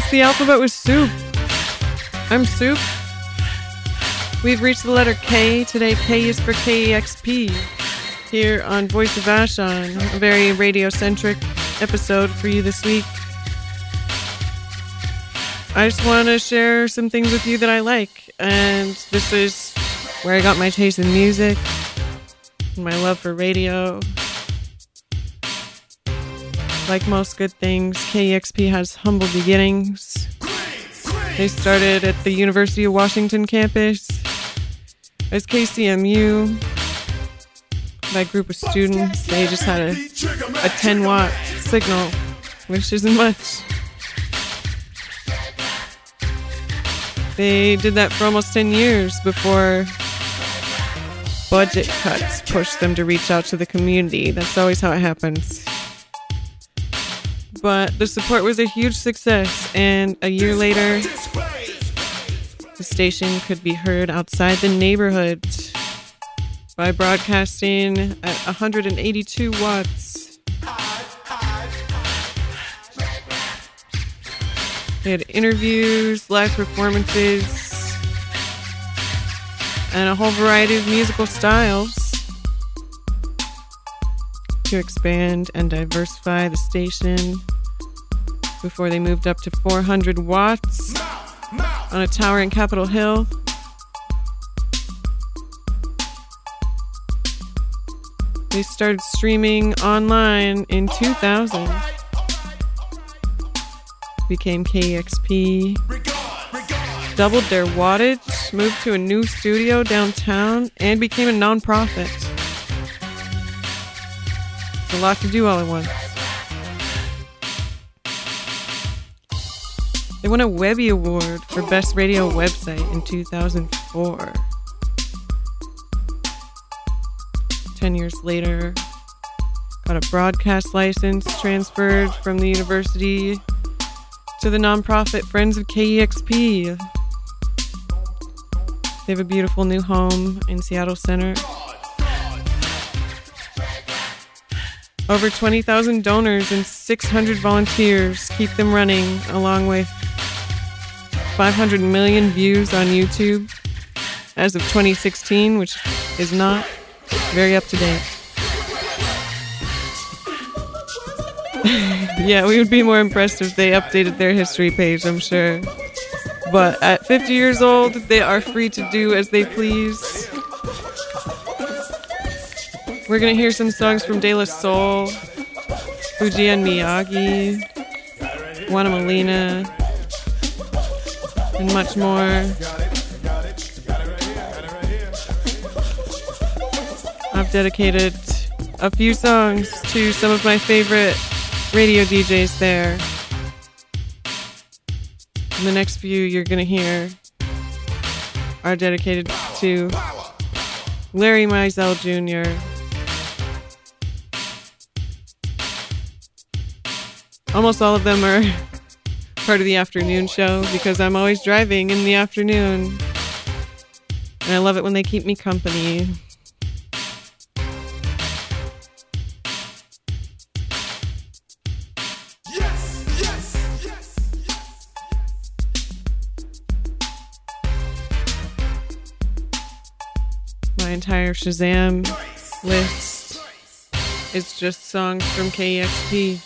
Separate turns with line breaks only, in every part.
It's the alphabet with Soup. I'm Soup. We've reached the letter K. Today, K is for KEXP. Here on Voice of Vashon, a very radio-centric episode for you this week. I just want to share some things with you that I like, and this is where I got my taste in music, and my love for radio. Like most good things, KEXP has humble beginnings. They started at the University of Washington campus as KCMU. That group of students, they just had a 10-watt signal, which isn't much. They did that for almost 10 years before budget cuts pushed them to reach out to the community. That's always how it happens. But the support was a huge success, and a year later, the station could be heard outside the neighborhood by broadcasting at 182 watts. They had interviews, live performances, and a whole variety of musical styles to expand and diversify the station before they moved up to 400 watts on a tower in Capitol Hill. They started streaming online in 2000. Became KEXP. Doubled their wattage, moved to a new studio downtown, and became a non-profit. It's a lot to do all at once. They won a Webby Award for Best Radio Website in 2004. 10 years later, got a broadcast license transferred from the university to the nonprofit Friends of KEXP. They have a beautiful new home in Seattle Center. Over 20,000 donors and 600 volunteers keep them running, along with 500 million views on YouTube as of 2016, which is not very up to date. Yeah, we would be more impressed if they updated their history page, I'm sure. But at 50 years old, they are free to do as they please. We're going to hear some songs from De La Soul, Fujian Miyagi, Juana Molina, and much more. I've dedicated a few songs to some of my favorite radio DJs there. And the next few you're going to hear are dedicated to Larry Mizell Jr., almost all of them are part of the afternoon show because I'm always driving in the afternoon. And I love it when they keep me company. My entire Shazam list is just songs from KEXP.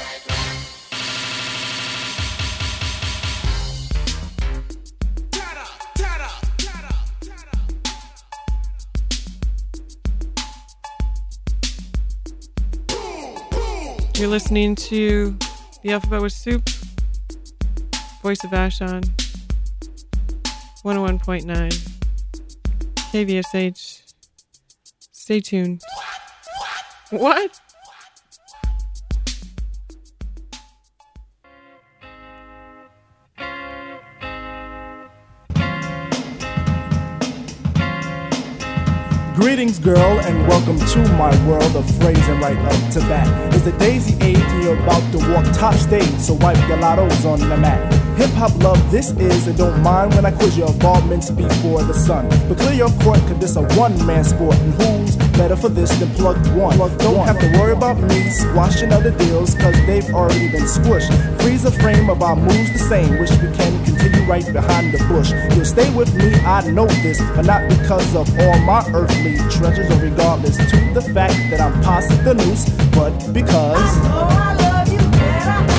You're listening to The Alphabet with Soup, Voice of Vashon, 101.9, KVSH. Stay tuned. What?
Greetings, girl, and welcome to my world of phrasing right like to that. It's the daisy age and you're about to walk top stage, so wipe your lottos on the mat. Hip-hop love this is, and don't mind when I quiz your involvements before the sun. But clear your court, cause this a one-man sport, and who's better for this than Plug One? Don't have to worry about me squashing other deals, cause they've already been squished. Freeze the frame of our moves the same, wish we can continue right behind the bush. You'll stay with me, I know this, but not because of all my earthly treasures, or regardless to the fact that I'm past the noose, but because I know I love you better.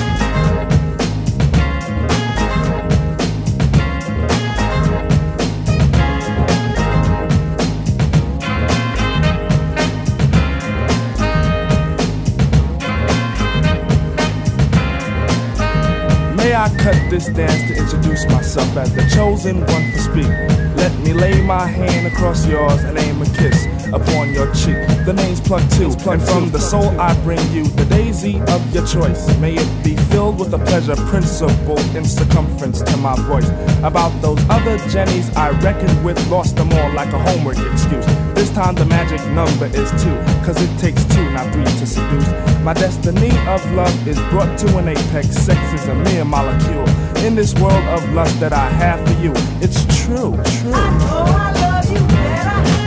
I cut this dance to introduce myself as the chosen one for speak. Let me lay my hand across yours and aim a kiss upon your cheek. The name's Plug Two, and from the soul I bring you the daisy of your choice. May it be filled with a pleasure principle in circumference to my voice. About those other Jennies I reckoned with, lost them all like a homework excuse. This time the magic number is 2, cause it takes 2, not 3 to seduce. My destiny of love is brought to an apex. Sex is a mere molecule in this world of lust that I have for you. It's true. I know I love you better.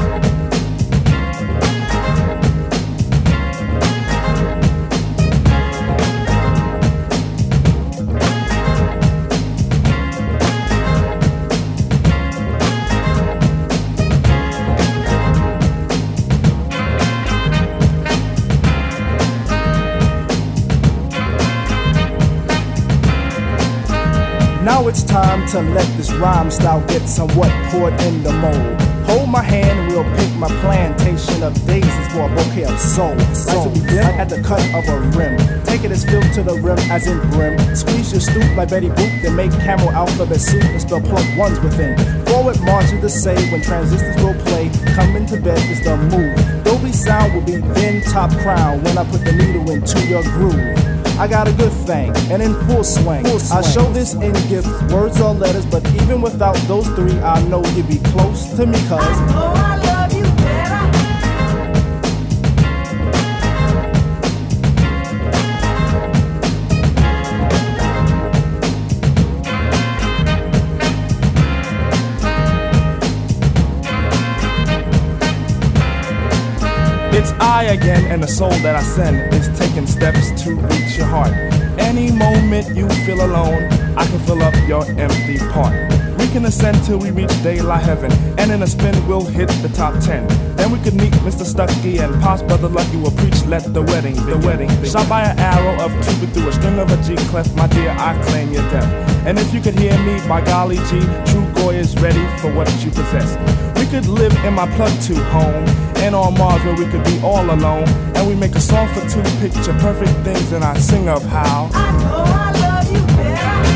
Now it's time to let this rhyme style get somewhat poured in the mold. Hold my hand, we'll pick my plantation of daisies for a bouquet of soul. Like to begin at the cut of a rim. Take it as filled to the rim as in brim. Squeeze your stoop like Betty Boop, then make camel alphabet soup and spell Plug Ones within. Forward march is the say when transistors will play. Coming to bed is the move. Dolby sound will be then top crown when I put the needle into your groove. I got a good thing, and in full swing. I show this in gifts, words or letters, but even without those 3, I know you'd be close to me, cause I know I love you better.
It's I again, and the soul that I send is taking steps to reach your heart. Any moment you feel alone, I can fill up your empty part. We can ascend till we reach daylight heaven, and in a spin we'll hit the top 10. Then we could meet Mr. Stucky and Pops Brother Lucky will preach, let the wedding be. Shot by an arrow of Cupid through a string of a G clef, my dear, I claim your death. And if you could hear me, by golly G, True Goy is ready for what you possess. We could live in my Plug 2 home, and on Mars where we could be all alone. And we make a song for 2, picture perfect things, and I sing of how
I know I love you better.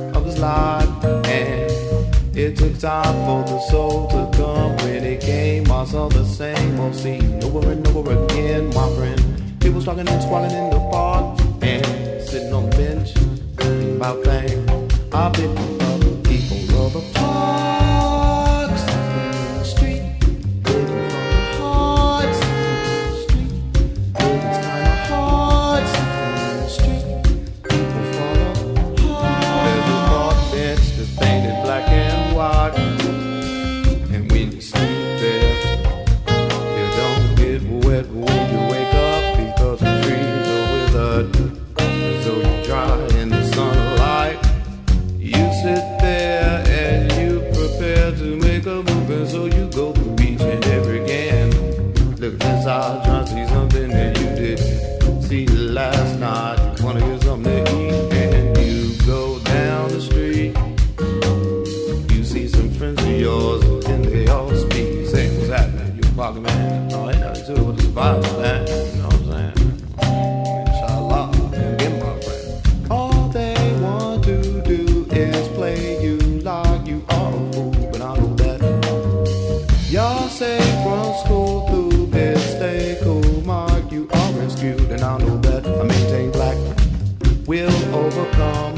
It took time for the soul to come when it came I saw the same old scene over and over again, my friend. People talking and squalling in the park and sitting on the bench, thinking about things. I've been other people of the parks, in the street, living from the hearts, in the street, living's kinda hard, in the street, people fall apart. There's a park bench that's painted black and white, and when you sleep there, you don't get wet when you wake up because the trees are withered, so you dry in the sunlight. You sit there and you prepare to make a move, and so you go through each and every again. Look inside, trying to see something that you didn't see last night. You wanna get something to eat, and you go down the street. You see some friends of yours, and they all speak, saying, "What's happening? You a pocket man?" No, ain't nothing to it but the survival, man. You know what I'm saying? Inshallah, and get my friend. All they want to do is play you like you are a fool, but I know that y'all say from school through this stay cool, Mark, you are rescued, and I know that I maintain black will overcome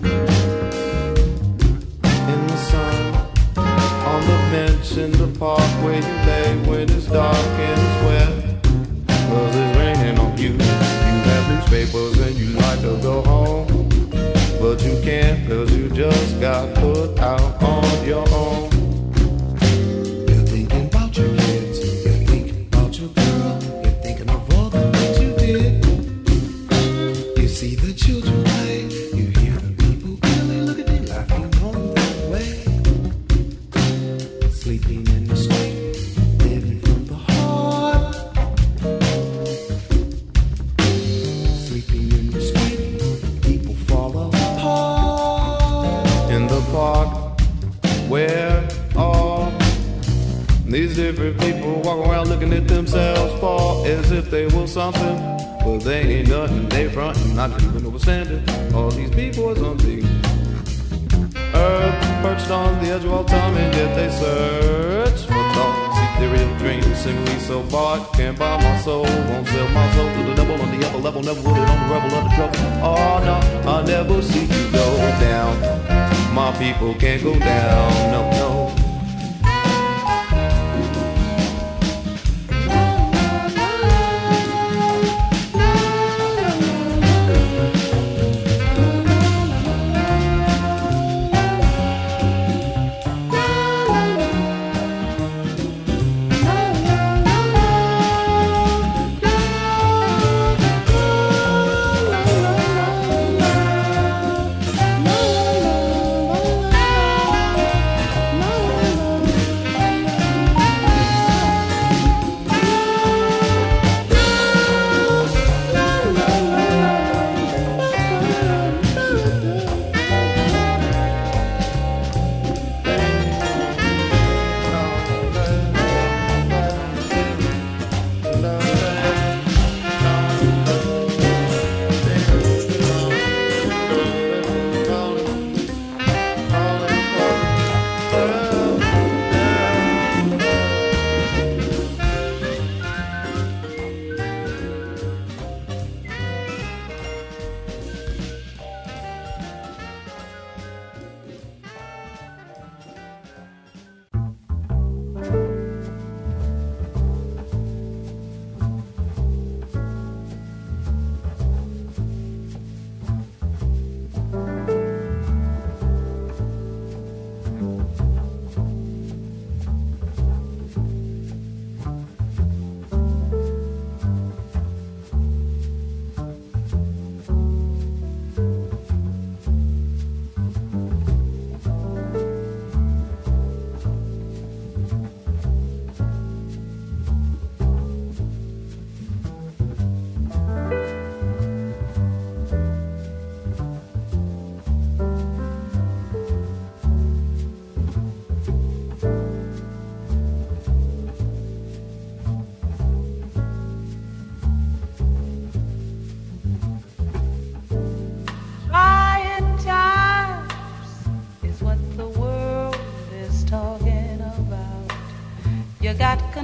in the sun, on the bench in the park where you lay when it's dark and it's wet, 'cause it's raining on you. You have newspapers and you like to go home, but you can't 'cause you just got put out on your own. You're thinking about your kids, you're thinking about your girl, you're thinking of all the things you did. You see the children play, you hear the people really look at them laughing on their way. Sleeping in the street, living from the heart. Sleeping in the street, people fall apart. In the park, where all these different people walk around looking at themselves fall as if they were something, but they ain't nothing, they frontin', not even overstanding. All these people are something. Earth perched on the edge of all time, and yet they search for thoughts, ethereal dreams, seemingly so bought. Can't buy my soul, won't sell my soul to the devil on the upper level, never put it on the rebel of the trouble. Oh no, I'll never see you go down. My people can't go down, no, no.
No.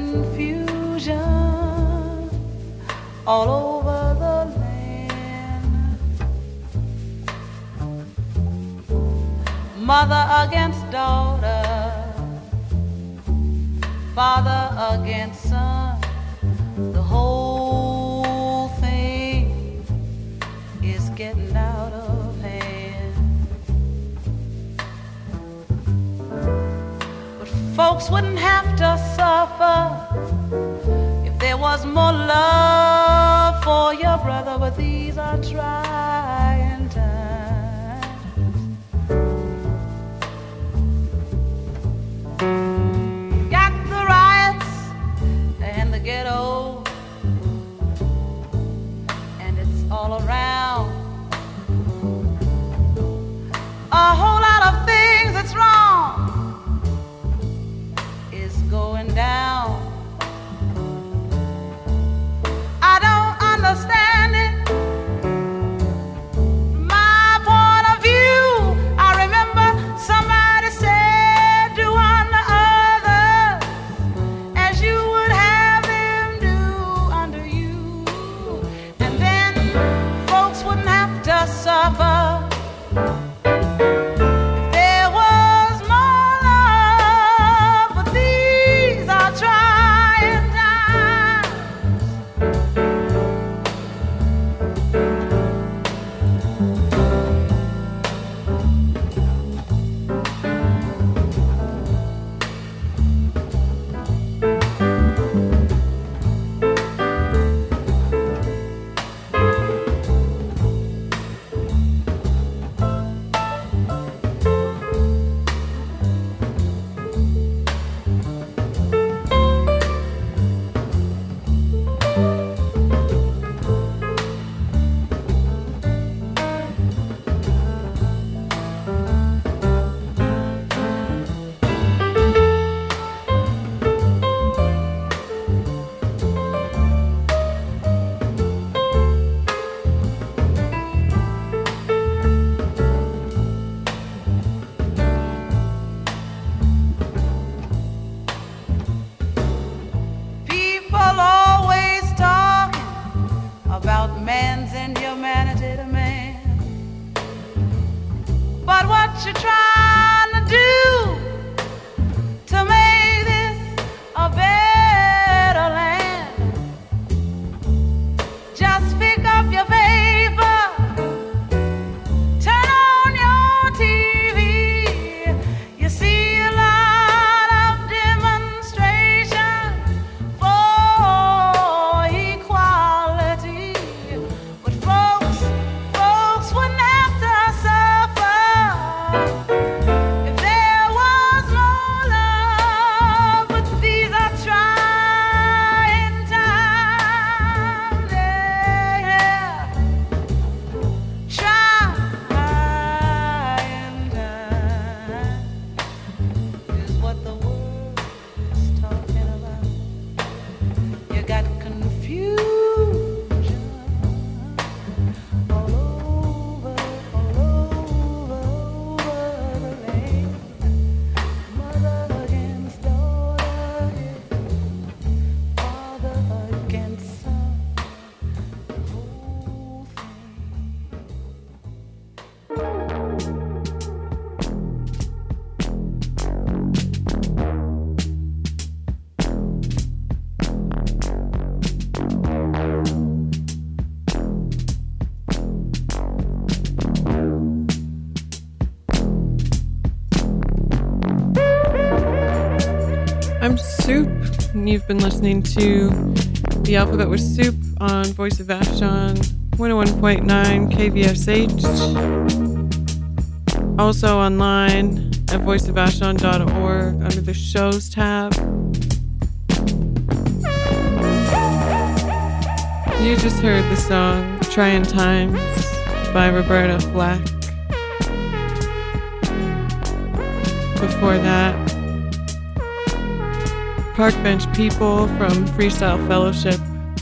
confusion all over the land. Mother against daughter, father against son, the whole thing is getting out of hand. But folks wouldn't have to suffer if there was more love for your brother, but these are trying times. You got the riots and the ghetto, and it's all around. A whole lot of things that's wrong is going down. I don't understand it. My point of view, I remember somebody said do unto others as you would have them do unto you, and then folks wouldn't have to suffer. You're trying to do to make this a better land. Just pick up your paper, turn on your TV. You see a lot of demonstration for equality, but folks wouldn't have to suffer if there was more love. But these are trying times, yeah. Trying times is what the world is talking about. You got confusion all over the land. Mother against daughter, father against son, the whole
I'm Soup, and you've been listening to The Alphabet with Soup on Voice of Vashon, 101.9 KVSH. Also online at voiceofvashon.org under the Shows tab. You just heard the song Trying Times by Roberta Flack. Before that, Park Bench People from Freestyle Fellowship.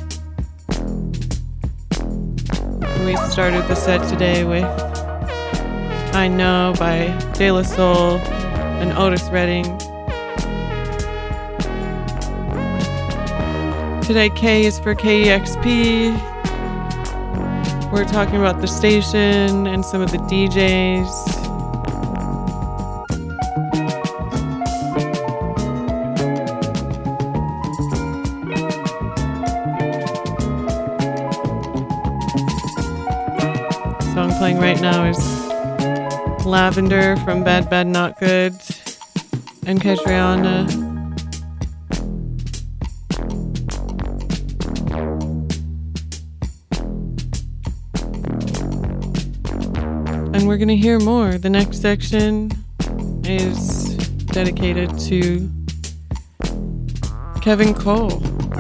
We started the set today with I Know by De La Soul and Otis Redding. Today, K is for KEXP. We're talking about the station and some of the DJs. Song playing right now is Lavender from Bad Bad Not Good and Kejriana. And we're gonna hear more. The next section is dedicated to Kevin Cole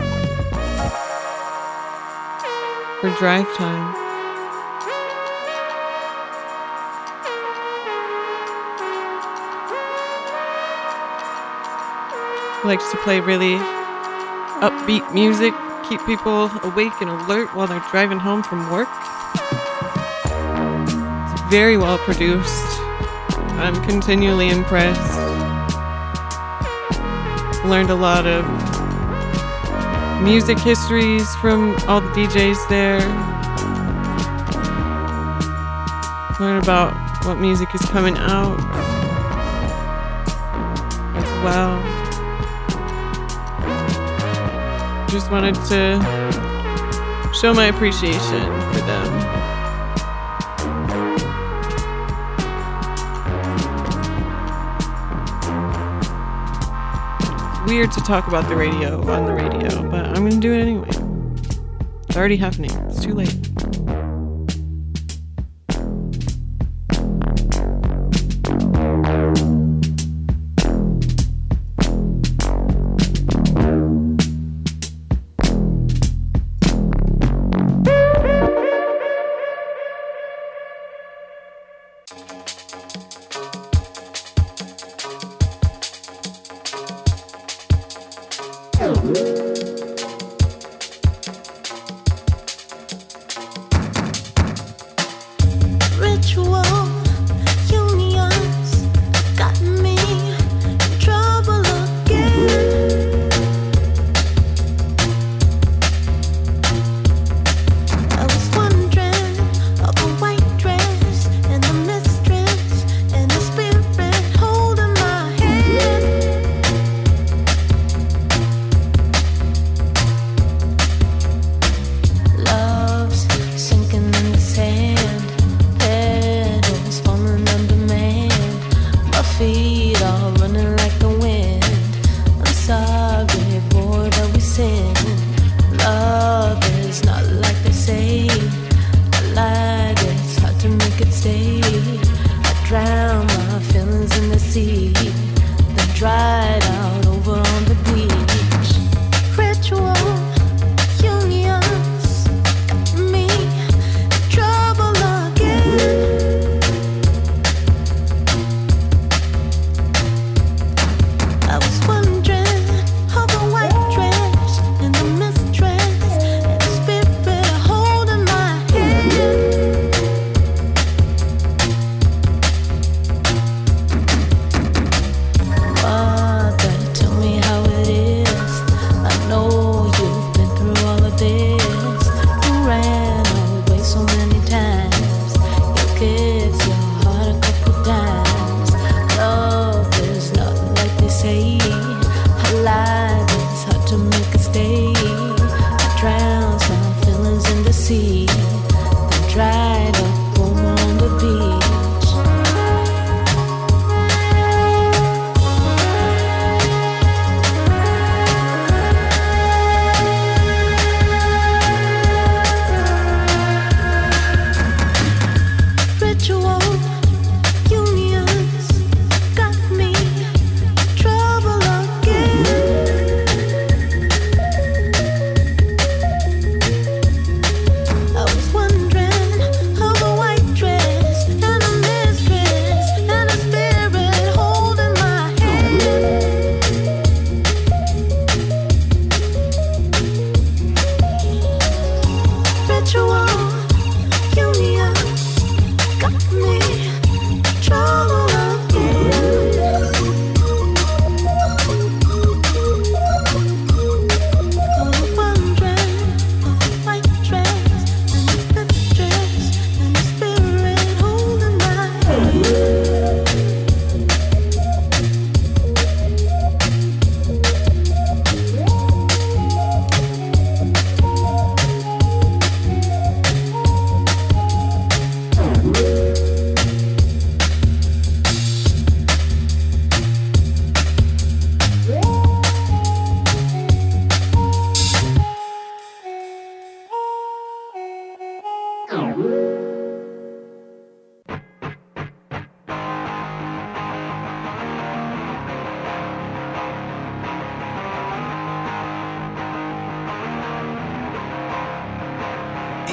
for Drive Time. He likes to play really upbeat music, keep people awake and alert while they're driving home from work. It's very well produced. I'm continually impressed. Learned a lot of music histories from all the DJs there. Learn about what music is coming out as well. Just wanted to show my appreciation for them. It's weird to talk about the radio on the radio, but I'm gonna do it anyway. It's already happening. It's too late.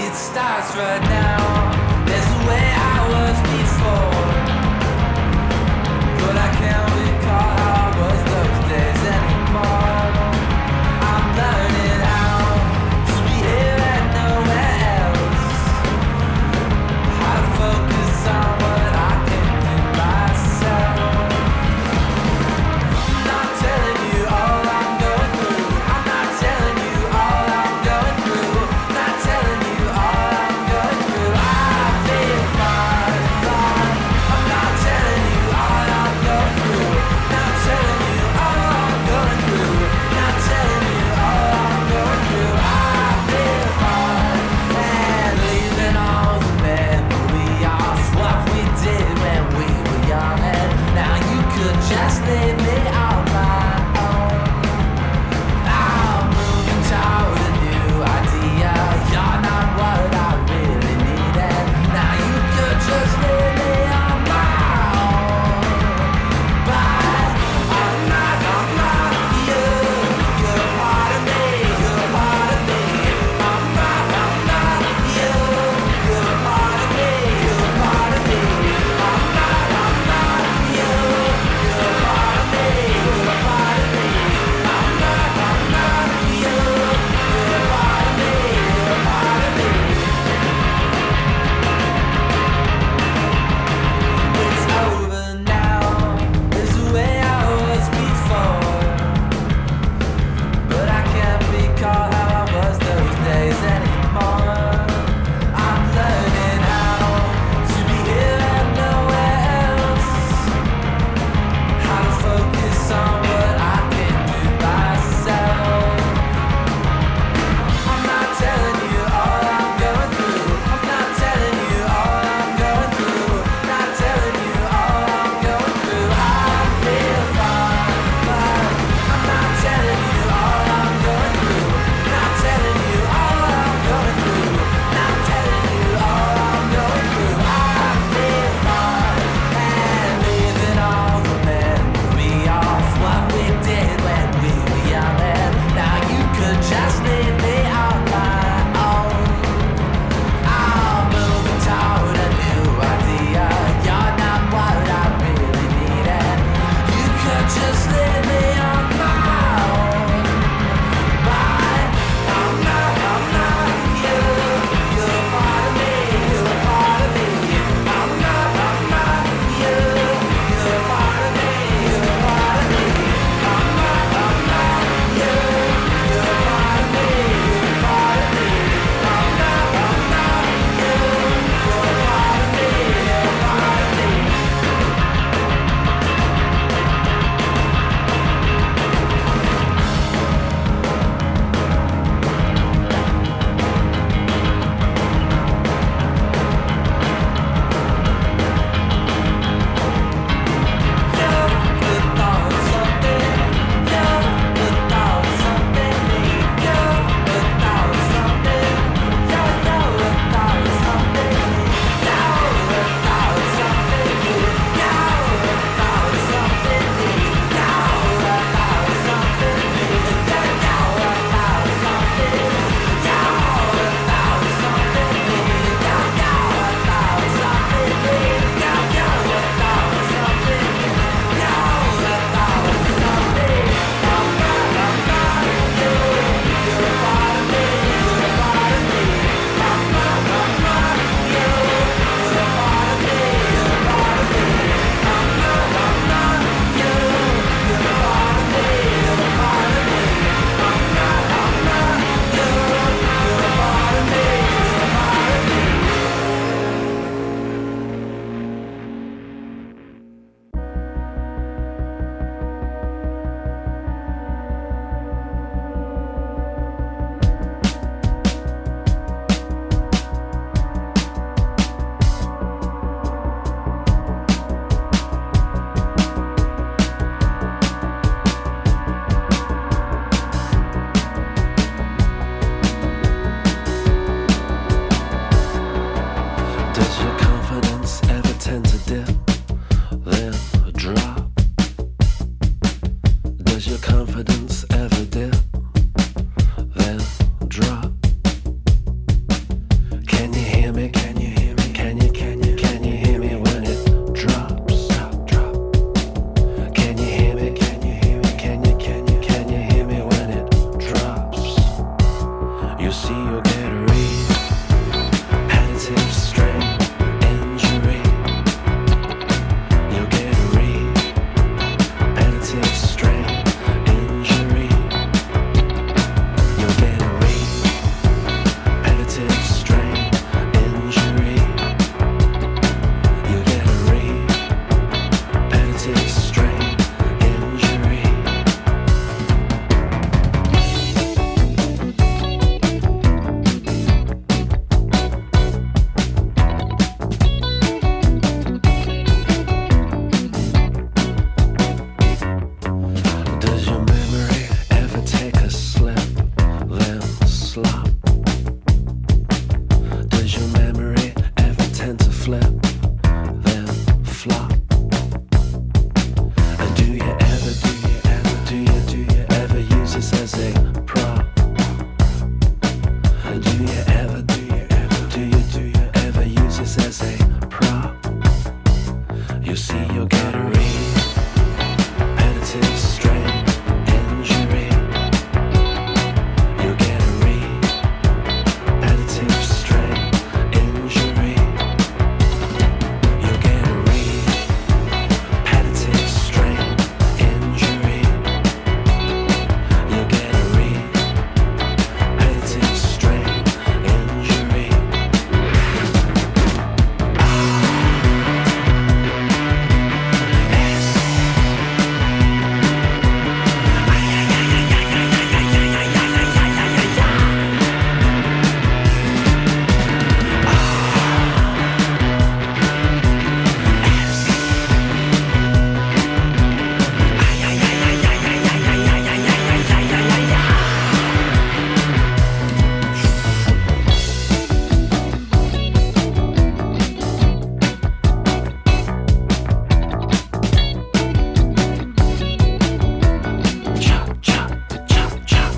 it starts right now. There's the way I was before, but I can't recall how I was those days anymore. I'm learning how to be here and nowhere else, how to focus on what I can do myself. I'm not telling you all I'm going through. I'm not telling you all I'm going through. Not telling you all I'm going through. I
slop? Does your memory ever tend to flip, then flop? And do you ever use this as a prop? And do you ever use this as a prop? You see, you'll get a repetitive strain injury. You'll get a repetitive strain injury. You'll get a repetitive strain injury. You'll get a repetitive strain injury. Chop, chop, chop, chop.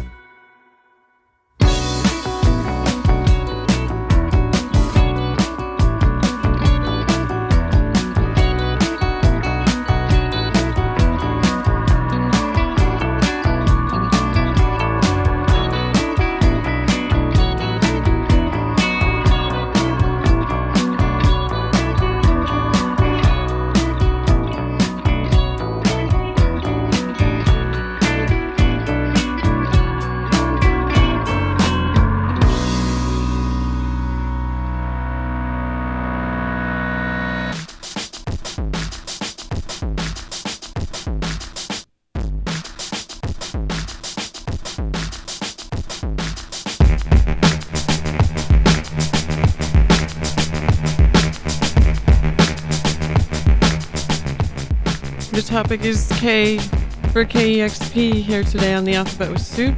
The topic is K for KEXP here today on the Alphabet with Soup.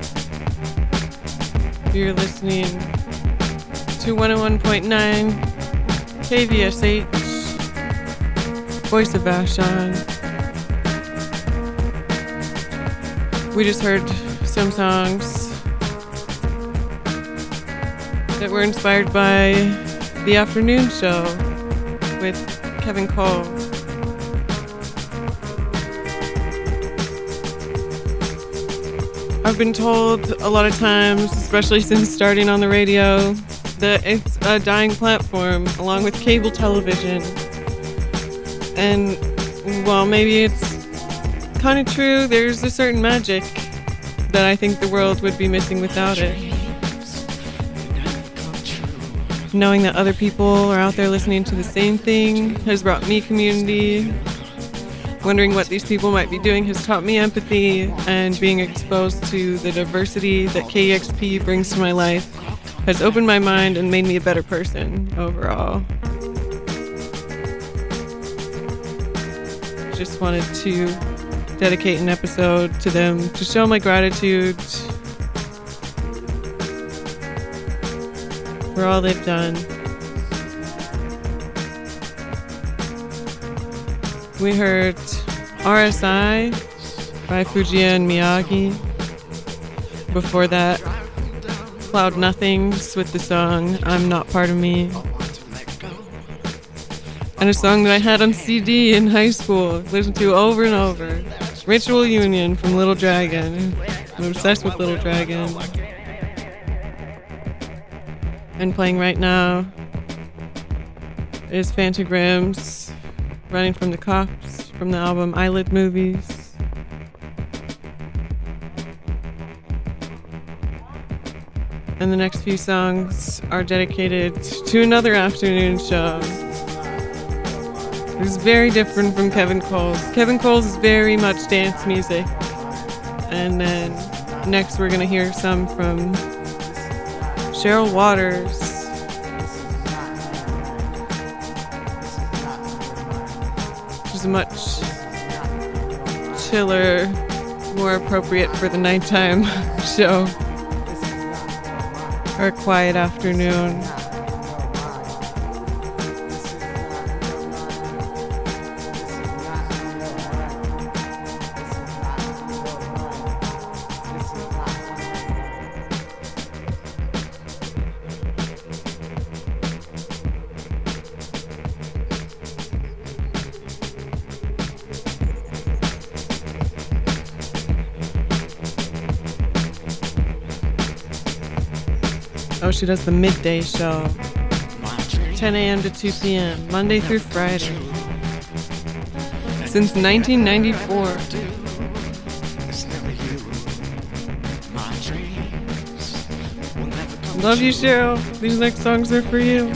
You're listening to 101.9 KVSH, Voice of Vashon. We just heard some songs that were inspired by The Afternoon Show with Kevin Cole. I've been told a lot of times, especially since starting on the radio, that it's a dying platform along with cable television. And while maybe it's kind of true, there's a certain magic that I think the world would be missing without it. Knowing that other people are out there listening to the same thing has brought me community. Wondering what these people might be doing has taught me empathy, and being exposed to the diversity that KEXP brings to my life has opened my mind and made me a better person overall. Just wanted to dedicate an episode to them to show my gratitude for all they've done. We heard RSI by Fujiya and Miyagi. Before that, Cloud Nothings with the song I'm Not Part of Me. And a song that I had on CD in high school, listened to over and over. Ritual Union from Little Dragon. I'm obsessed with Little Dragon. And playing right now is Phantogramm's Running from the Cops from the album Eyelid Movies. And the next few songs are dedicated to another afternoon show. It's very different from Kevin Cole's. Kevin Cole's is very much dance music. And then next we're going to hear some from Cheryl Waters. A much chiller, more appropriate for the nighttime show. or a quiet afternoon. Oh, she does the midday show, 10 a.m. to 2 p.m., Monday through Friday, since 1994. Love you, Cheryl. These next songs are for you.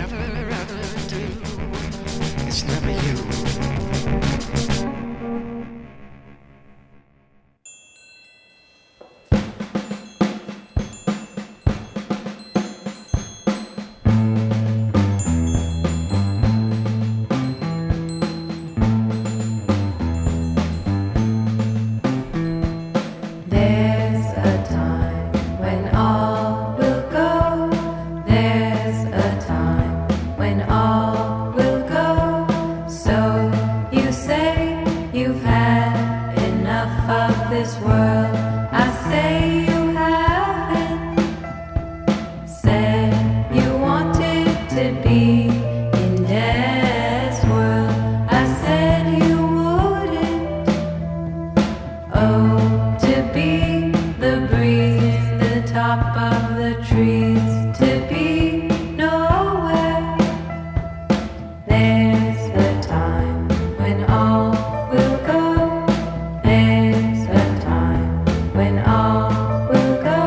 There's a time when all will go. There's a time when all will go. So you say you've had enough of this world. I say you haven't. Said you wanted to be in Dad's world. I said you wouldn't. Oh, to be the breeze, the top of the trees, to be nowhere. There's a time when all will go. There's a time when all will go.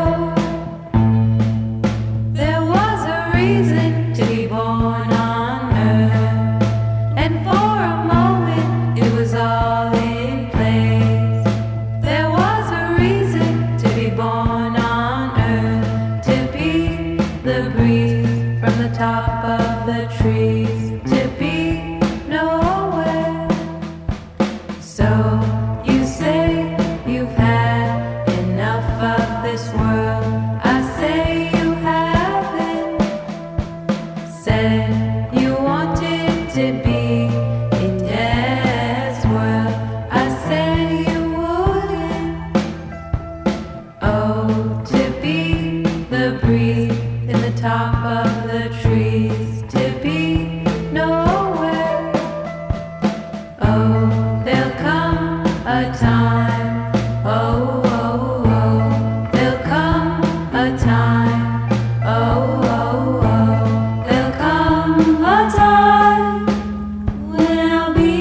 There was a reason to be born on earth, and for a moment it was all in place. There was a reason to be born on earth, to be the breeze from the top of the trees, to be nowhere. So you say you've had enough of this world. I say you haven't. Said you wanted to be in Dad's world. I said you wouldn't. Oh, to be the breeze in the top of the trees, to be nowhere. Oh, there'll come a time. Oh, oh, oh. There'll come a time. Oh, oh, oh. There'll come a time when I'll be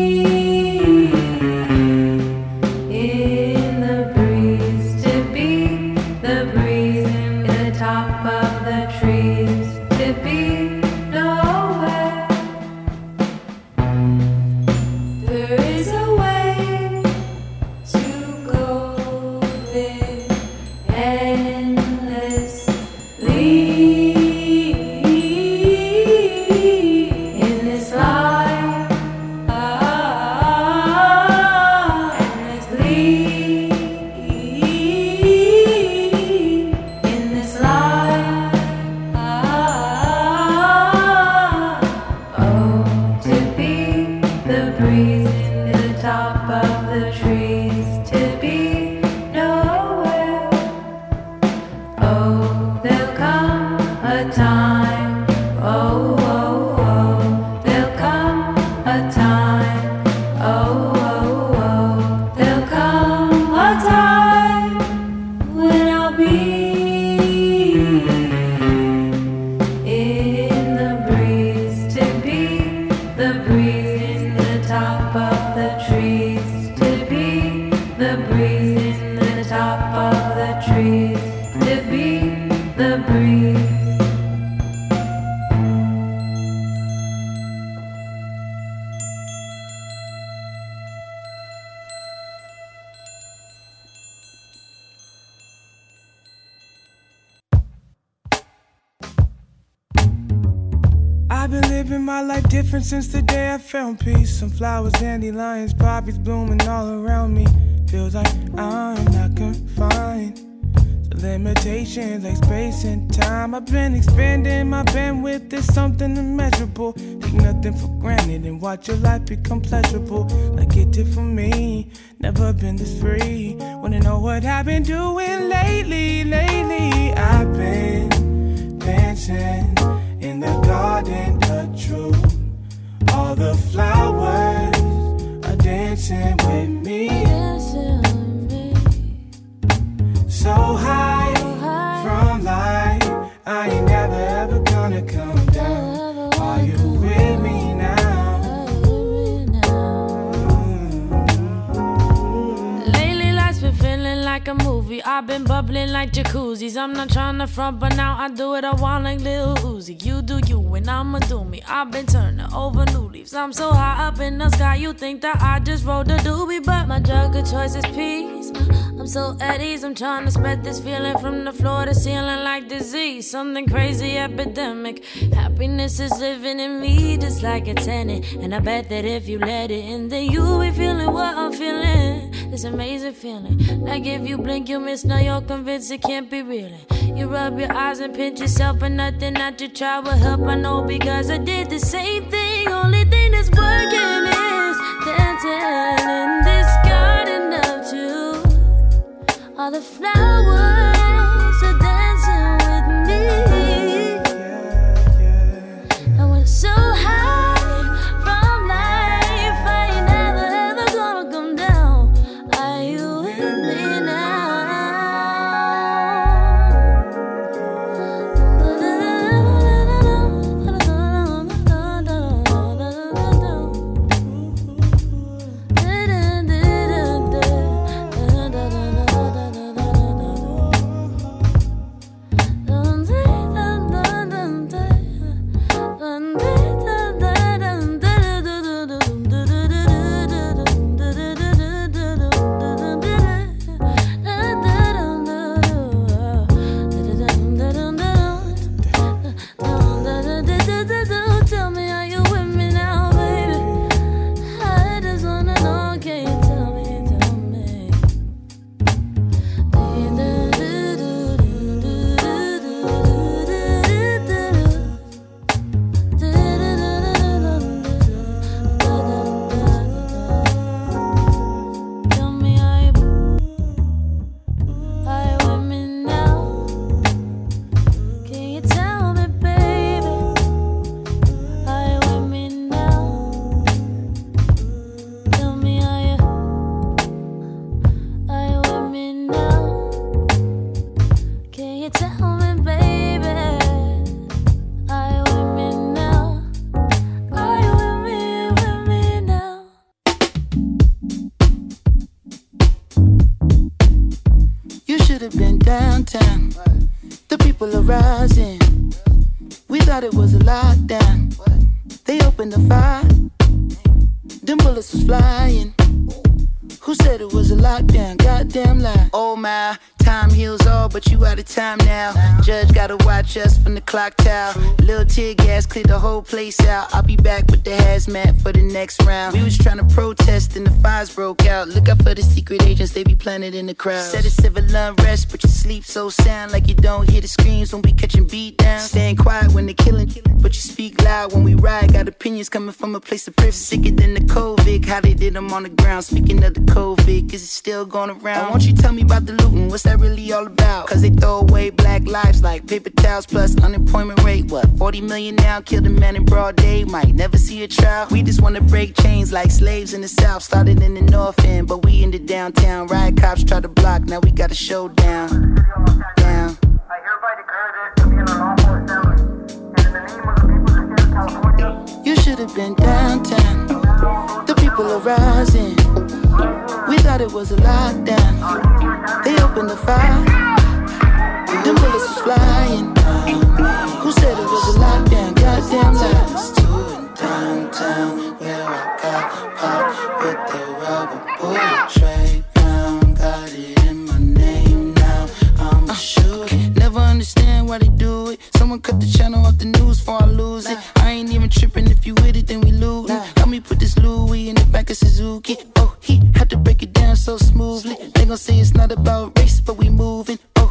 in the breeze, to be the breeze in the top of the trees, to be nowhere. There is a way to go there endlessly in this life, endlessly in this life. Oh, to be the breeze in the top of the trees, to be nowhere. Oh, there'll come a time. Oh, oh, oh. There'll come a time. Oh, oh, oh. There'll come a time when I'll be in the breeze, to be the breeze in the top of the trees, to be the breeze in the top of the trees, to be the breeze.
I've been living my life different since the day I found peace. Sunflowers, dandelions, poppies blooming all around me. Feels like I'm not confined. Limitations like space and time. I've been expanding my bandwidth. It's something immeasurable. Take nothing for granted and watch your life become pleasurable. Like it did for me. Never been this free. Wanna know what I've been doing lately? Lately, I've been dancing in the garden of truth. All the flowers are dancing with me. So high from life, I ain't never ever gonna come down. Are you with me now?
Lately life's been feeling like a movie. I've been bubbling like jacuzzis. I'm not trying to front, but now I do it. I want like Lil Uzi. You do you and I'ma do me. I've been turning over new leaves. I'm so high up in the sky, you think that I just rode the doobie, but my drug of choice is peace. I'm so at ease, I'm trying to spread this feeling from the floor to ceiling like disease. Something crazy epidemic. Happiness is living in me just like a tenant. And I bet that if you let it in, then you'll be feeling what I'm feeling. This amazing feeling. Like if you blink, you miss, now you're convinced it can't be real. You rub your eyes and pinch yourself, but nothing that you try will help. I know because I did the same thing. Only thing that's working is dancing in this garden of truth. All the flowers are dancing with me. And we're so high from life, I ain't never ever gonna come down. Are you with me now? Tell me, are you with me now, baby? I just wanna know, can you tell me, tell me? Tell me, are you with me now? Can you tell me, baby? Are you with me now? Tell me, are you with me now? Can you tell me, baby? Are you with me now? Are you with me now?
You should have been downtown. The people are rising. We thought it was a lockdown. They opened the fire. Them bullets was flying. Who said it was a lockdown? Goddamn lie. Oh my, time heals all, but you out of time now. Judge gotta watch us from the clock tower. Little tear gas cleared the whole place out. I'll be back with the hazmat for the next round. We was trying to protest and the fires broke out. Look out for the secret agents, they be planted in the crowd. Said it's civil unrest, but you sleep so sound like you don't hear the screams when we catching beat down. Staying quiet when they killing, but you speak loud when we ride. Got opinions coming from a place of privilege. Sicker than the COVID, how they did them on the ground. Speaking of the COVID, cause it's still going around. Won't you tell me about the looting? What's that really all about? Cause they throw away black lives like paper towels plus unemployment rate. What, 40 million now? Killed a man in broad day. Might never see a trial. We just wanna break chains like slaves in the south. Started in the north end, but we in the downtown. Riot cops try to block, now we got a showdown. Down.
I hereby declare this to be an unlawful assembly. And in the name of the people of the state of California,
You should have been downtown. The people are rising. We thought it was a lockdown. They opened the fire. Them bullets was flying. Who said it was a lockdown? Goddamn lies. Downtown, where I got popped with the rubber bullet tray. Brown, got it in my name now. I'm a shooter. Never understand why they do it. Someone cut the channel off the news before I lose it. I ain't even tripping, if you with it, then we lootin'. Help me put this Louis in the back of Suzuki. Oh, he had to break it down so smoothly. They gon' say it's not about race, but we moving. Oh,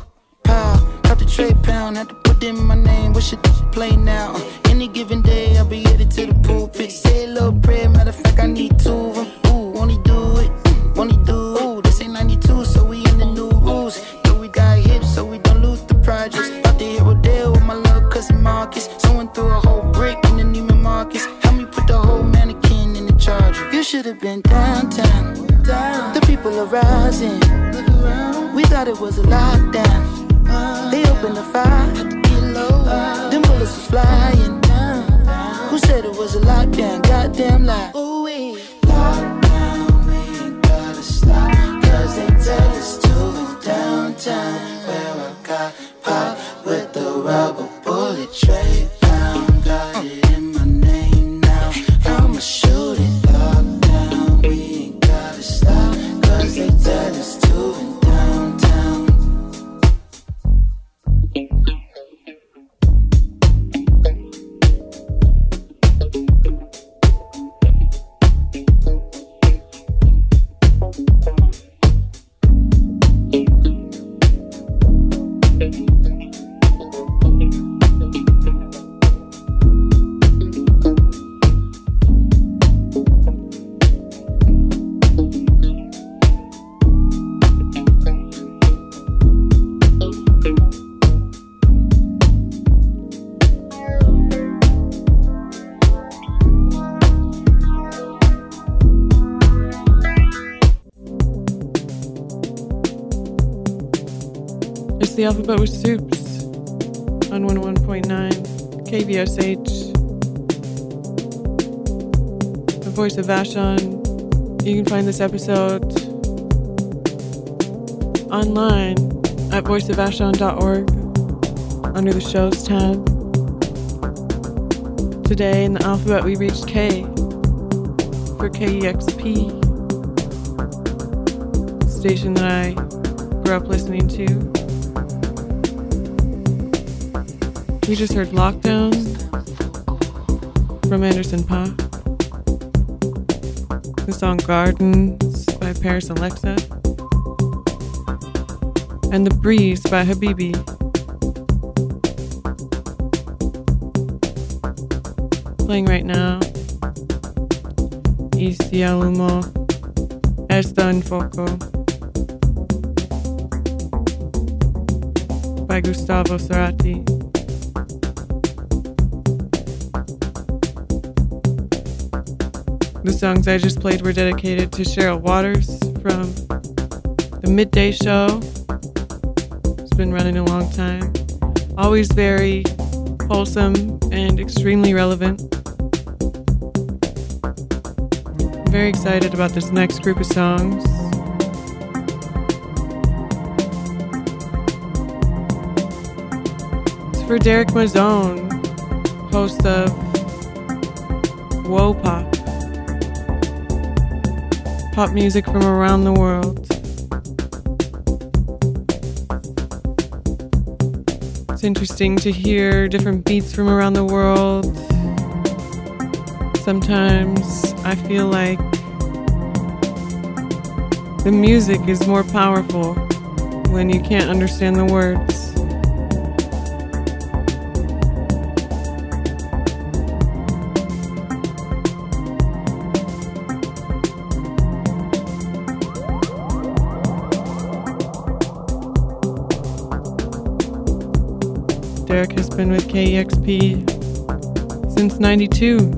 pow. Got the tray pound, had to put in my name. What should play now? Any given day, I'll be headed to the pulpit. Say a little prayer, matter of fact, I need two of them. Ooh, won't he do it? Won't he do it? Ooh, this ain't 92, so we in the new rules. Though we got hips, so we don't lose the projects. About to hit Rodale with my little cousin Marcus. Someone threw a whole brick in the Neiman Marcus. Help me put the whole mannequin in the charger. You should have been downtown. The people are rising. We thought it was a lockdown. They opened the fire. Them bullets was flying. Who said it was a lockdown? Goddamn lie. Ooh, we lockdown, we ain't gotta stop. Cause they tell us to be downtown. Where I got popped with the rubber bullet tray pound. Got it in my name now. I'ma shoot it. Lockdown, we ain't gotta stop. Cause they tell us to be downtown.
It's the Alphabet with Soups on 101.9 KVSH. The voice of Vashon. You can find this episode online at voiceofvashon.org under the shows tab. Today in the alphabet we reached K for KEXP, station that I grew up listening to. We just heard Lockdown from Anderson .Paak. The song Gardens by Paris Alexa. And The Breeze by Habibi. Playing right now. Y si el humo está en foco by Gustavo Cerati. The songs I just played were dedicated to Cheryl Waters from The Midday Show. It's been running a long time. Always very wholesome and extremely relevant. I'm very excited about this next group of songs. It's for Derek Mazzone, host of Whoa Pop. Pop music from around the world. It's interesting to hear different beats from around the world. Sometimes I feel like the music is more powerful when you can't understand the words. Derek has been with KEXP since '92.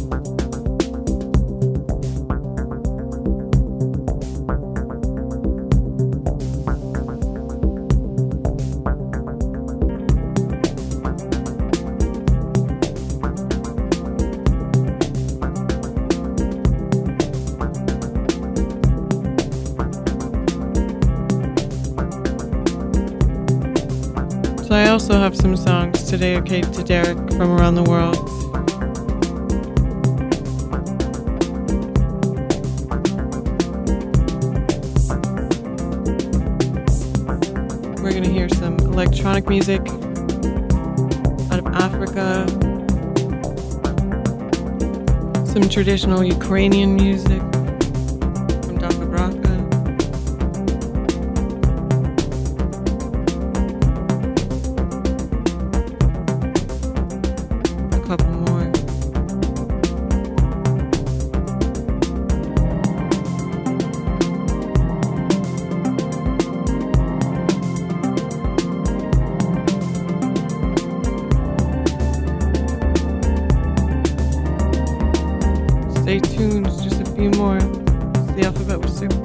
I also have some songs to dedicate to Derek from around the world. We're going to hear some electronic music out of Africa, some traditional Ukrainian music from Daka. holiday tunes, just a few more. It's the Alphabet with Soup.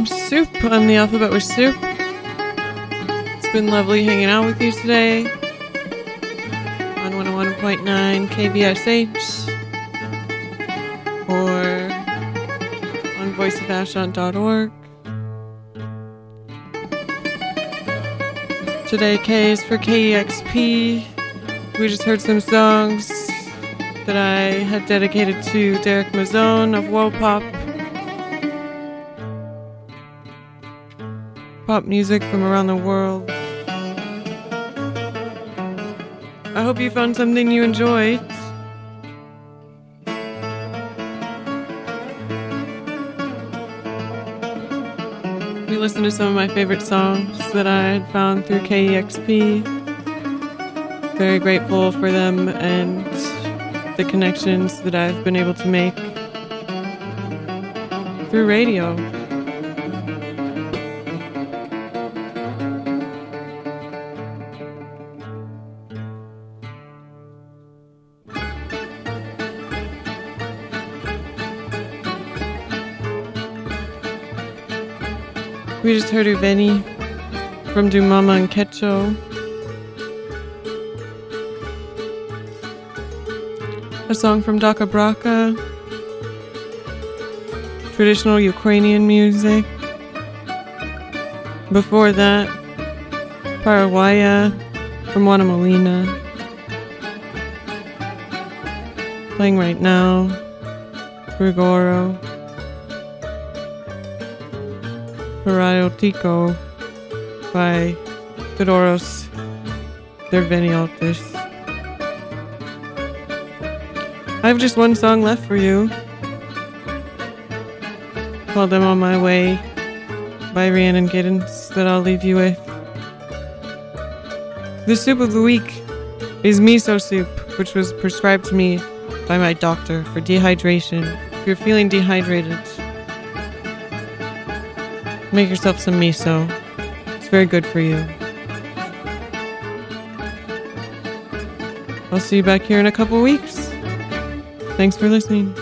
I'm Soup on the Alphabet with Soup. It's been lovely hanging out with you today on 101.9 KVSH or on voiceofashant.org. Today K is for KEXP. We just heard some songs that I had dedicated to Derek Mazzone of Wopop. Pop music from around the world. I hope you found something you enjoyed. We listened to some of my favorite songs that I had found through KEXP. Very grateful for them and the connections that I've been able to make through radio. We just heard Uveni from Dumama and Ketcho. A song from Daka Braka. Traditional Ukrainian music. Before that, Parawaya from Juana Molina. Playing right now, Grigoro. Horario Tico by Fedoros Dervenialtis. I have just one song left for you, called I'm on My Way by Rhiannon Giddens, that I'll leave you with. The soup of the week is miso soup, which was prescribed to me by my doctor for dehydration. If you're feeling dehydrated, make yourself some miso. It's very good for you. I'll see you back here in a couple weeks. Thanks for listening.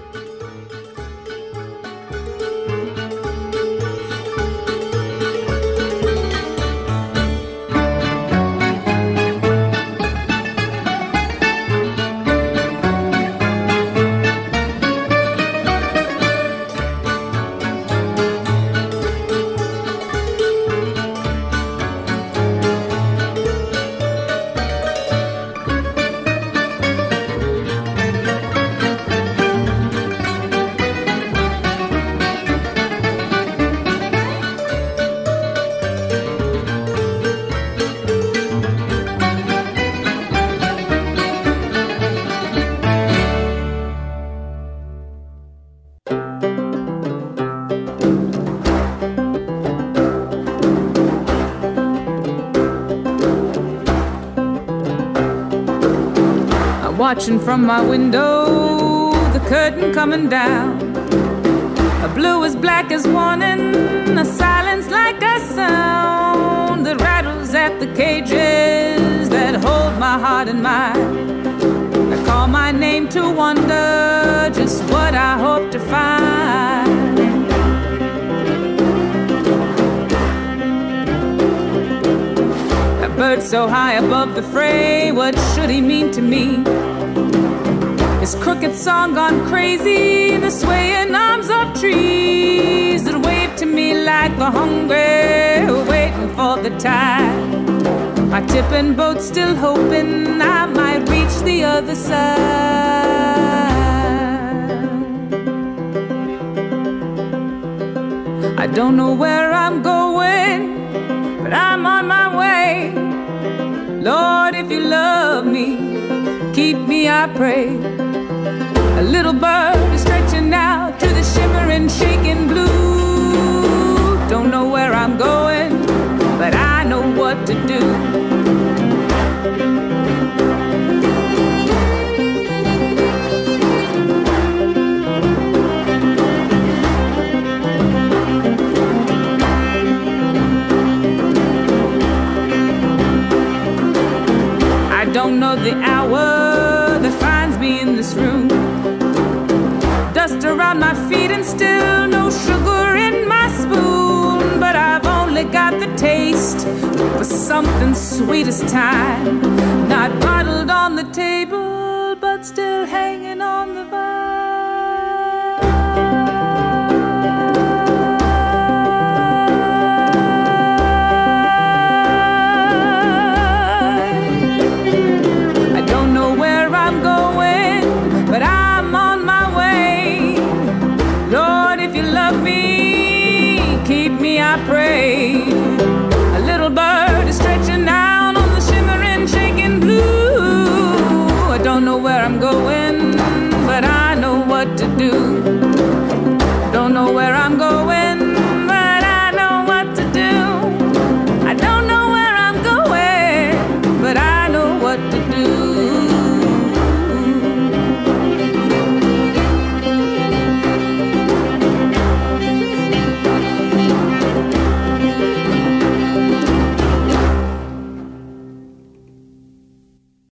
Watching from my window, the curtain coming down. A blue as black as warning, a silence like a sound that rattles at the cages that hold my heart and mind. I call my name to wonder just what I hope to find. A bird so high above the fray, what should he mean to me? His crooked song gone crazy, the swaying arms of trees that wave to me like the hungry waiting for the tide. My tipping boat still hoping I might reach the other side. I don't know where I'm going, but I'm on my way. Lord, if you love me, keep me, I pray. A little bird is stretching out to the shimmering, shaking blue. Don't know where I'm going, but I know what to do. I don't know the hour that finds me in this room. Dust around my feet and still no sugar in my spoon. got the taste for something sweet as time. Not bottled on the table, but still hanging on the vine. I don't know where I'm going, but I'm on my way. Lord, if you love me, keep me, I pray.